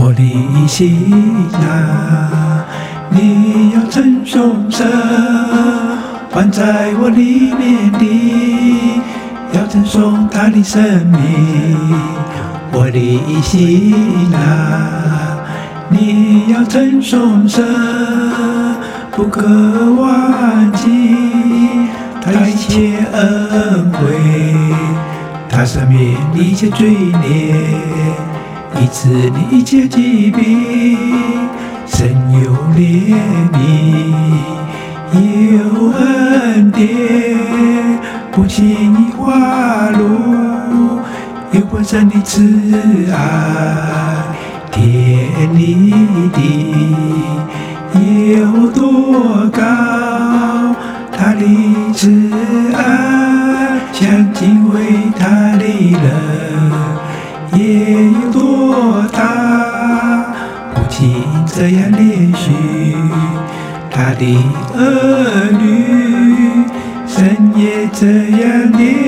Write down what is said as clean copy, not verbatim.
我的心啊，你要称颂神，还在我里面的，要称颂他的生命。我的心啊，你要称颂神，不可忘记他一切恩惠，他赦免一切罪孽，医治你一切疾病。神有怜悯，有恩典，不轻易发怒，有丰盛的慈爱，天立地有多高，他的慈爱像敬畏他的人也有多大，不仅这样连续他的儿女，神也这样连